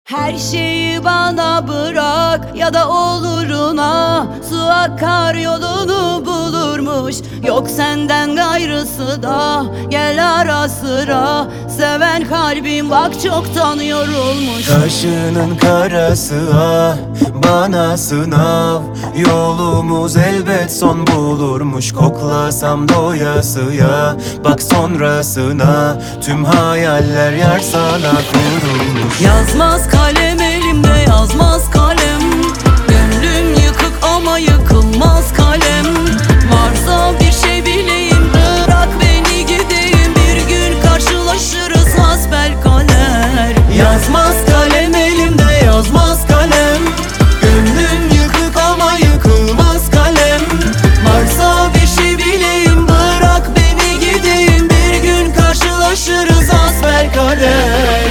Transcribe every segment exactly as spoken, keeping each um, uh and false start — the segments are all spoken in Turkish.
Her şeyi bana bırak ya da oluruna, su akar yolunu bulurmuş. Yok senden gayrısı da gel ara sıra, seven kalbim bak çoktan yorulmuş. Kaşının karası ah bana sınav, yolumuz elbet son bulurmuş. Koklasam doyasıya, bak sonrasına tüm hayaller yar sana kurulmuş. Yazmaz kalem elimde, yazmaz kalem. Gönlüm yıkık ama yıkılmaz kalem. Varsa bir şey bileyim, bırak beni gideyim. Bir gün karşılaşırız hasbelkader. Yazmaz kalem elimde, yazmaz kalem. Gönlüm yıkık ama yıkılmaz kalem. Varsa bir şey bileyim, bırak beni gideyim. Bir gün karşılaşırız hasbelkader.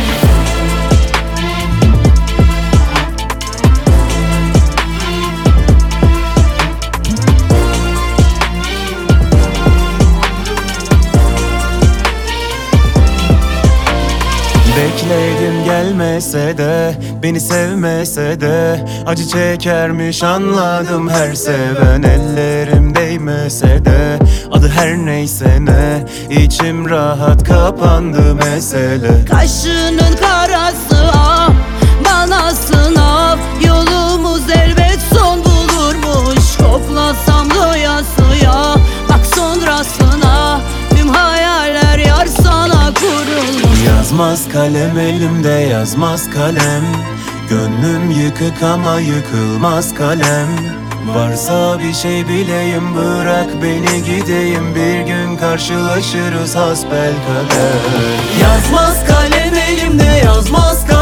Bekledim gelmese de, beni sevmese de acı çekermiş anladım her seven. Ellerim değmese de, adı her neyse ne, içim rahat kapandı mesele. Kaşının karası ah bana sınav, yolumuz elbet son bulurmuş. Koklasam doyasıya, bak sonrasına tüm hayaller yar sana kurulmuş. Yazmaz kalem elimde, yazmaz kalem. Gönlüm yıkık ama yıkılmaz kalem. Varsa bir şey bileyim, bırak beni gideyim. Bir gün karşılaşırız hasbelkader. Yazmaz kalem elimde, yazmaz kalem.